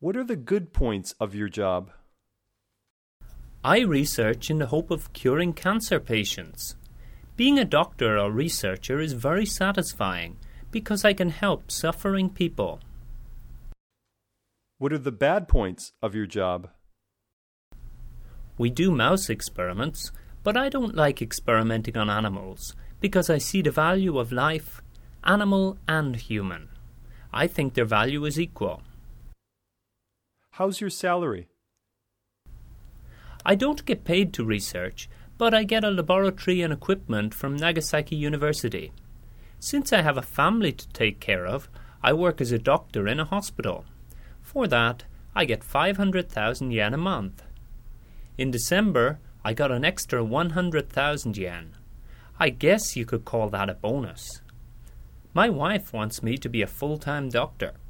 What are the good points of your job? I research in the hope of curing cancer patients. Being a doctor or researcher is very satisfying because I can help suffering people. What are the bad points of your job? We do mouse experiments, but I don't like experimenting on animals because I see the value of life, animal and human. I think their value is equal. How's your salary? I don't get paid to research, but I get a laboratory and equipment from Nagasaki University. Since I have a family to take care of, I work as a doctor in a hospital. For that, I get 500,000 yen a month. In December, I got an extra 100,000 yen. I guess you could call that a bonus. My wife wants me to be a full-time doctor.